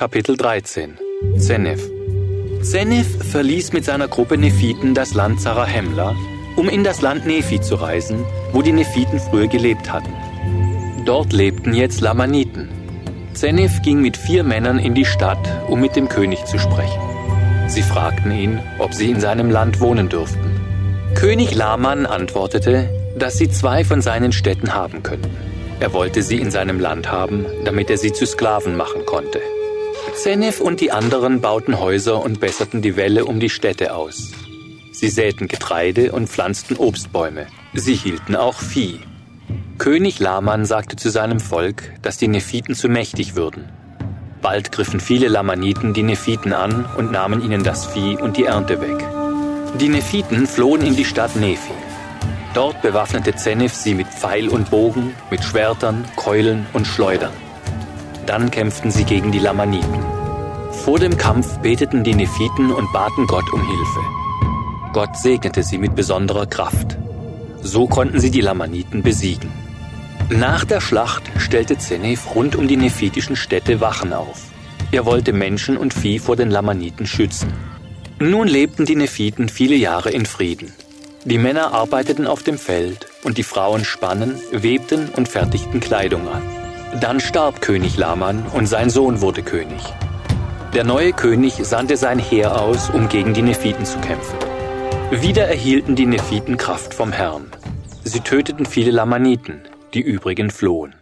Kapitel 13 Zenef. Zenef verließ mit seiner Gruppe Nephiten das Land Zarahemla, um in das Land Nephi zu reisen, wo die Nephiten früher gelebt hatten. Dort lebten jetzt Lamaniten. Zenef ging mit 4 Männern in die Stadt, um mit dem König zu sprechen. Sie fragten ihn, ob sie in seinem Land wohnen dürften. König Laman antwortete, dass sie 2 von seinen Städten haben könnten. Er wollte sie in seinem Land haben, damit er sie zu Sklaven machen konnte. Zenef und die anderen bauten Häuser und besserten die Wälle um die Städte aus. Sie säten Getreide und pflanzten Obstbäume. Sie hielten auch Vieh. König Laman sagte zu seinem Volk, dass die Nephiten zu mächtig würden. Bald griffen viele Lamaniten die Nephiten an und nahmen ihnen das Vieh und die Ernte weg. Die Nephiten flohen in die Stadt Nephi. Dort bewaffnete Zenef sie mit Pfeil und Bogen, mit Schwertern, Keulen und Schleudern. Dann kämpften sie gegen die Lamaniten. Vor dem Kampf beteten die Nephiten und baten Gott um Hilfe. Gott segnete sie mit besonderer Kraft. So konnten sie die Lamaniten besiegen. Nach der Schlacht stellte Zenef rund um die nephitischen Städte Wachen auf. Er wollte Menschen und Vieh vor den Lamaniten schützen. Nun lebten die Nephiten viele Jahre in Frieden. Die Männer arbeiteten auf dem Feld und die Frauen spannen, webten und fertigten Kleidung an. Dann starb König Laman und sein Sohn wurde König. Der neue König sandte sein Heer aus, um gegen die Nephiten zu kämpfen. Wieder erhielten die Nephiten Kraft vom Herrn. Sie töteten viele Lamaniten, die übrigen flohen.